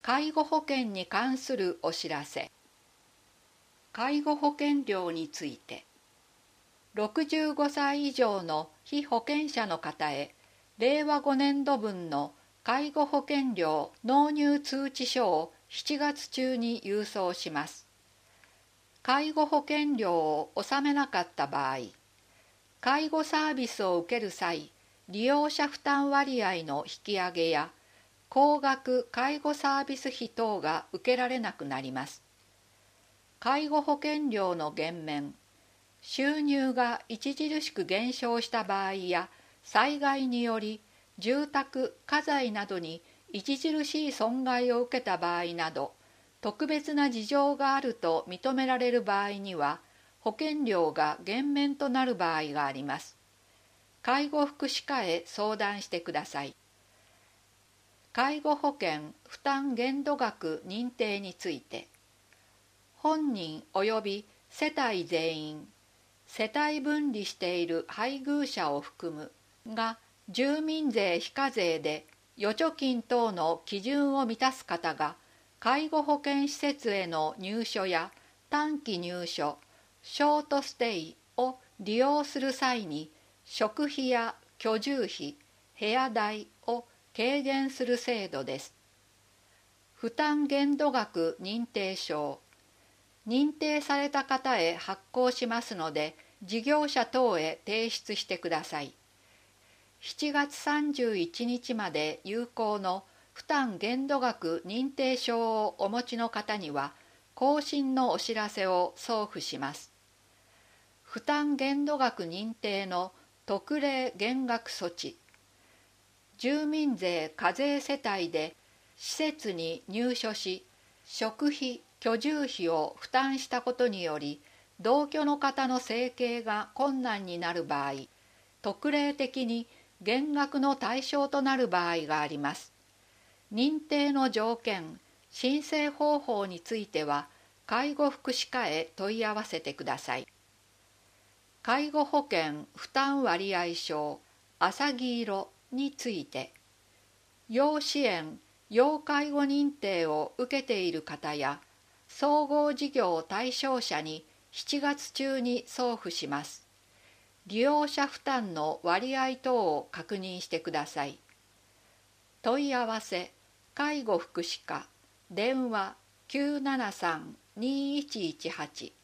介護保険に関するお知らせ。介護保険料について、65歳以上の被保険者の方へ、令和5年度分の介護保険料納入通知書を7月中に郵送します。介護保険料を納めなかった場合、介護サービスを受ける際、利用者負担割合の引き上げや、高額介護サービス費等が受けられなくなります。介護保険料の減免、収入が著しく減少した場合や、災害により住宅・家財などに著しい損害を受けた場合など、特別な事情があると認められる場合には、保険料が減免となる場合があります。介護福祉課へ相談してください。介護保険負担限度額認定について、本人及び世帯全員、世帯分離している配偶者を含むが、住民税非課税で預貯金等の基準を満たす方が、介護保険施設への入所や短期入所、ショートステイを利用する際に、食費や居住費、部屋代を軽減する制度です。負担限度額認定証、認定された方へ発行しますので、事業者等へ提出してください。7月31日まで有効の負担限度額認定証をお持ちの方には、更新のお知らせを送付します。負担限度額認定の特例減額措置、住民税課税世帯で施設に入所し、食費・居住費を負担したことにより、同居の方の生計が困難になる場合、特例的に減額の対象となる場合があります。認定の条件、申請方法については、介護福祉課へ問い合わせてください。介護保険負担割合証、あさぎ色について、要支援・要介護認定を受けている方や、総合事業対象者に7月中に送付します。利用者負担の割合等を確認してください。問い合わせ、介護福祉課、電話 973-2118